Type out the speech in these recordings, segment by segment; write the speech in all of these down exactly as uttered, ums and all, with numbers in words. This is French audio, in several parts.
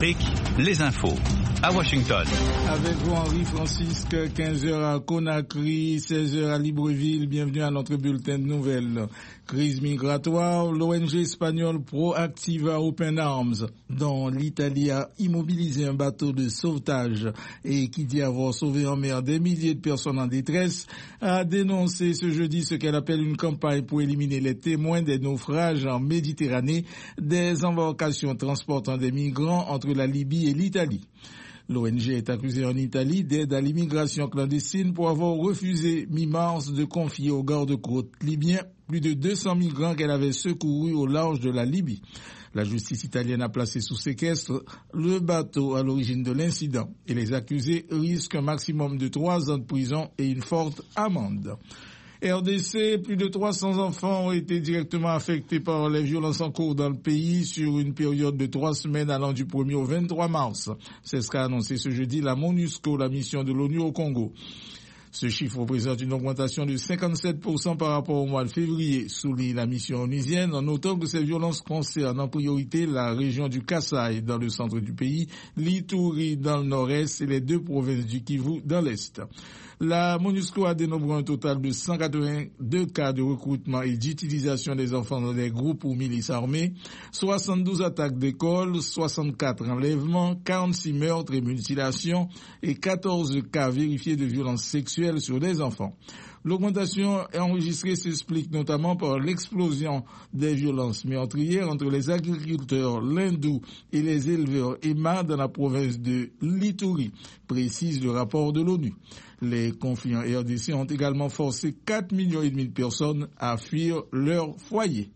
Les infos à Washington. Avec vous Henri Francisque, quinze heures à Conakry, seize heures à Libreville. Bienvenue à notre bulletin de nouvelles. Crise migratoire, l'O N G espagnole Proactiva Open Arms, dont l'Italie a immobilisé un bateau de sauvetage et qui dit avoir sauvé en mer des milliers de personnes en détresse, a dénoncé ce jeudi ce qu'elle appelle une campagne pour éliminer les témoins des naufrages en Méditerranée des embarcations transportant des migrants entre la Libye et l'Italie. L'O N G est accusée en Italie d'aide à l'immigration clandestine pour avoir refusé mi-mars de confier aux gardes-côtes libyens plus de deux cents migrants qu'elle avait secourus au large de la Libye. La justice italienne a placé sous séquestre le bateau à l'origine de l'incident et les accusés risquent un maximum de trois ans de prison et une forte amende. R D C, plus de trois cents enfants ont été directement affectés par les violences en cours dans le pays sur une période de trois semaines allant du premier au vingt-trois mars. C'est ce qu'a annoncé ce jeudi la MONUSCO, la mission de l'ONU au Congo. Ce chiffre représente une augmentation de cinquante-sept pour cent par rapport au mois de février, souligne la mission onusienne, en notant que ces violences concernent en priorité la région du Kasaï dans le centre du pays, l'Ituri dans le nord-est et les deux provinces du Kivu dans l'est. La MONUSCO a dénombré un total de cent quatre-vingt-deux cas de recrutement et d'utilisation des enfants dans des groupes ou milices armées, soixante-douze attaques d'école, soixante-quatre enlèvements, quarante-six meurtres et mutilations et quatorze cas vérifiés de violences sexuelles sur des enfants. L'augmentation enregistrée s'explique notamment par l'explosion des violences meurtrières entre les agriculteurs lindous et les éleveurs Emma dans la province de l'Ituri, précise le rapport de l'ONU. Les conflits en R D C ont également forcé quatre millions et demi de personnes à fuir leur foyer.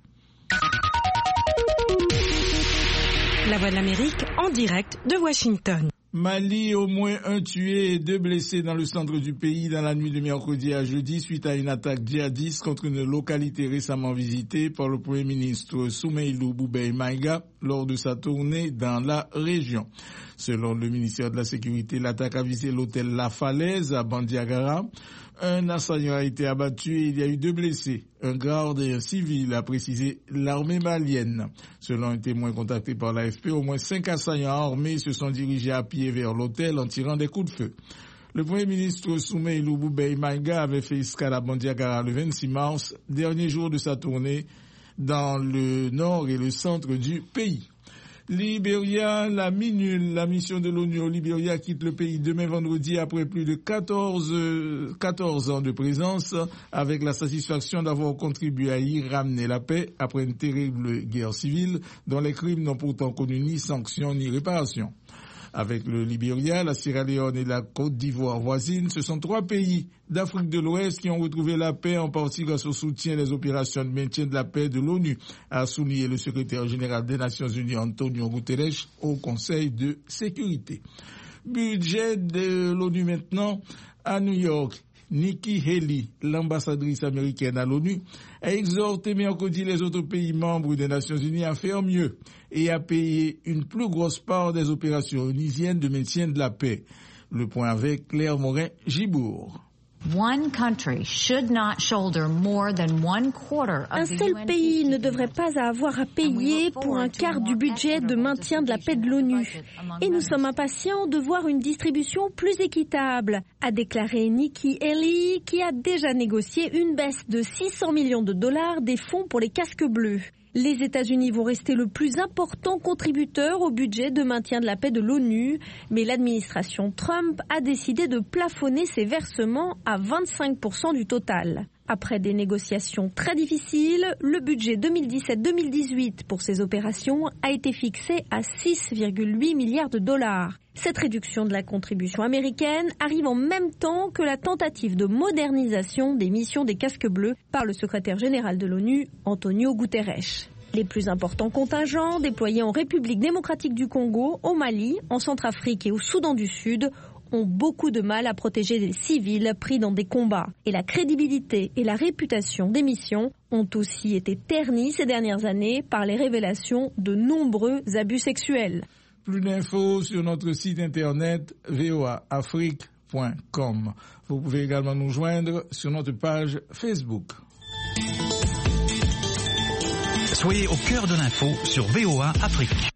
La Voix de l'Amérique en direct de Washington. Mali, au moins un tué et deux blessés dans le centre du pays dans la nuit de mercredi à jeudi suite à une attaque djihadiste contre une localité récemment visitée par le Premier ministre Soumeilou Boubèye Maïga lors de sa tournée dans la région. Selon le ministère de la Sécurité, l'attaque a visé l'hôtel La Falaise à Bandiagara. Un assaillant a été abattu et il y a eu deux blessés, un garde et un civil, a précisé l'armée malienne. Selon un témoin contacté par l'A F P, au moins cinq assaillants armés se sont dirigés à pied vers l'hôtel en tirant des coups de feu. Le Premier ministre Soumeilou Boubèye Maïga avait fait escale à Bandiagara le vingt-six mars, dernier jour de sa tournée dans le nord et le centre du pays. Libéria, la MINUL, la mission de l'ONU au Libéria, quitte le pays demain vendredi après plus de quatorze, quatorze ans de présence, avec la satisfaction d'avoir contribué à y ramener la paix après une terrible guerre civile dont les crimes n'ont pourtant connu ni sanction ni réparation. Avec le Libéria, la Sierra Leone et la Côte d'Ivoire voisines, ce sont trois pays d'Afrique de l'Ouest qui ont retrouvé la paix, en partie grâce au soutien des opérations de maintien de la paix de l'ONU, a souligné le secrétaire général des Nations Unies Antonio Guterres au Conseil de sécurité. Budget de l'ONU maintenant à New York. Nikki Haley, l'ambassadrice américaine à l'ONU, a exhorté mercredi les autres pays membres des Nations Unies à faire mieux et à payer une plus grosse part des opérations onusiennes de maintien de la paix. Le point avec Claire Morin-Gibourg. One country should not shoulder more than one quarter of Un seul pays ne devrait pas avoir à payer pour un quart du budget de maintien de la paix de l'ONU. Et nous sommes impatients de voir une distribution plus équitable, a déclaré Nikki Haley, qui a déjà négocié une baisse de six cents millions de dollars des fonds pour les casques bleus. Les États-Unis vont rester le plus important contributeur au budget de maintien de la paix de l'ONU, mais l'administration Trump a décidé de plafonner ses versements à vingt-cinq pour cent du total. Après des négociations très difficiles, le budget deux mille dix-sept deux mille dix-huit pour ces opérations a été fixé à six virgule huit milliards de dollars. Cette réduction de la contribution américaine arrive en même temps que la tentative de modernisation des missions des casques bleus par le secrétaire général de l'ONU, Antonio Guterres. Les plus importants contingents déployés en République démocratique du Congo, au Mali, en Centrafrique et au Soudan du Sud ont beaucoup de mal à protéger les civils pris dans des combats. Et la crédibilité et la réputation des missions ont aussi été ternies ces dernières années par les révélations de nombreux abus sexuels. Plus d'infos sur notre site internet v o a afrique point com. Vous pouvez également nous joindre sur notre page Facebook. Soyez au cœur de l'info sur V O A Afrique.